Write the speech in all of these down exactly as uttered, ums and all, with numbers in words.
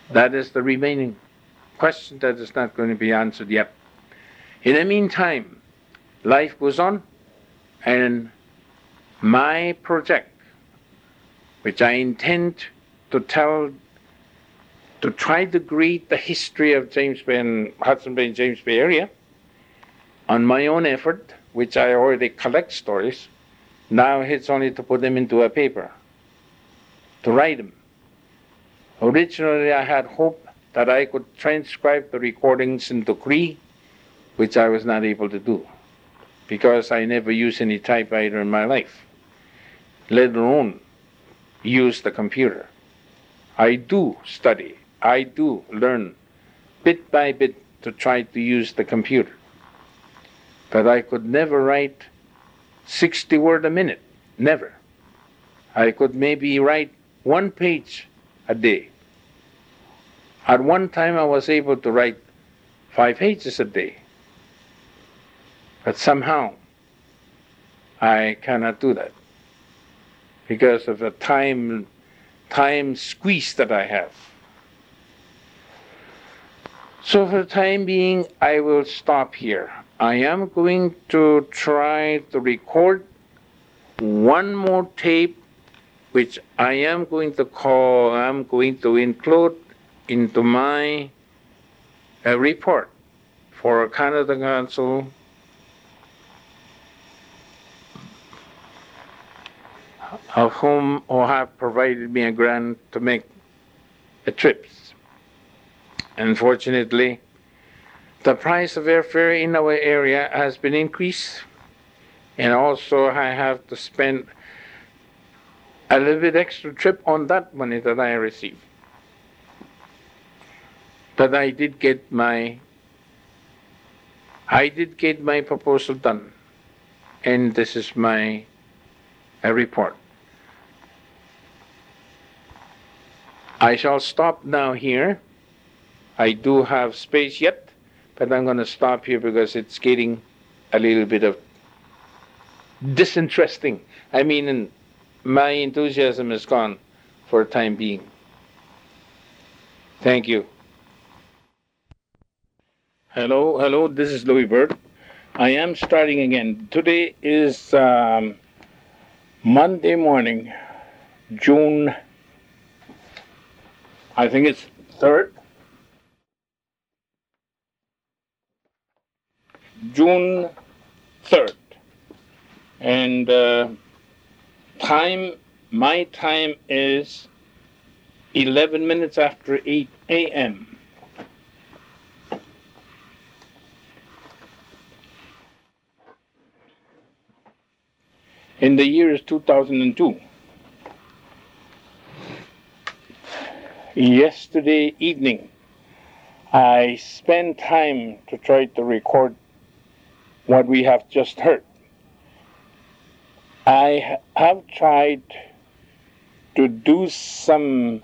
That is the remaining question that is not going to be answered yet. In the meantime, life goes on, and my project, which I intend to tell, to try to read the history of James Bay and Hudson Bay and James Bay area on my own effort, which I already collect stories. Now it's only to put them into a paper, to write them. Originally, I had hoped that I could transcribe the recordings into Cree, which I was not able to do, because I never used any typewriter in my life, let alone use the computer. I do study, I do learn bit by bit to try to use the computer, but I could never write sixty words a minute, never. I could maybe write one page a day. At one time I was able to write five pages a day, but somehow I cannot do that because of the time, time squeeze that I have. So for the time being, I will stop here. I am going to try to record one more tape, which I am going to call, I'm going to include into my uh, report for Canada Council of whom who have provided me a grant to make the trips. Unfortunately, the price of airfare in our area has been increased, and also I have to spend a little bit extra trip on that money that I receive. But I did get my I did get my proposal done, and this is my uh, report. I shall stop now here. I do have space yet, but I'm going to stop here because it's getting a little bit of disinteresting. I mean, my enthusiasm is gone for the time being. Thank you. Hello, hello, this is Louis Bird. I am starting again. Today is um, Monday morning, June, I think it's third. June third. And uh, time, my time is eleven minutes after eight a m In the year is two thousand two. Yesterday evening, I spent time to try to record what we have just heard. I have tried to do some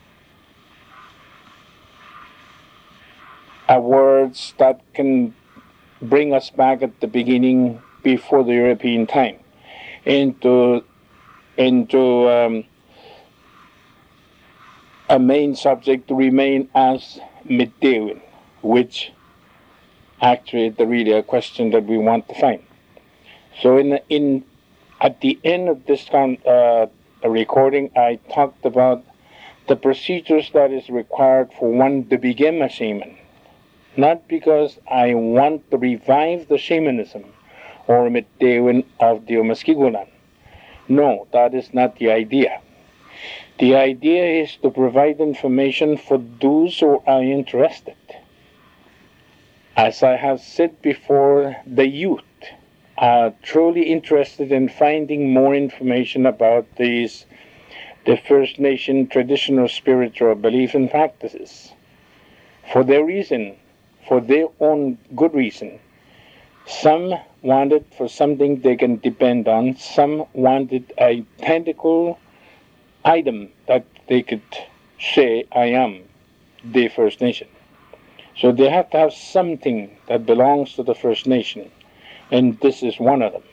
uh, words that can bring us back at the beginning before the European time, into into um, a main subject to remain as Mitdewin, which actually is the really a question that we want to find. So in in at the end of this uh, recording, I talked about the procedures that is required for one to become a shaman, not because I want to revive the shamanism or Mitdewin of the Omaskigulan. No, that is not the idea. The idea is to provide information for those who are interested. As I have said before, the youth are truly interested in finding more information about these, the First Nation traditional spiritual belief and practices. For their reason, for their own good reason. Some wanted for something they can depend on. Some wanted a tangible item that they could say, I am the First Nation. So they have to have something that belongs to the First Nation, and this is one of them.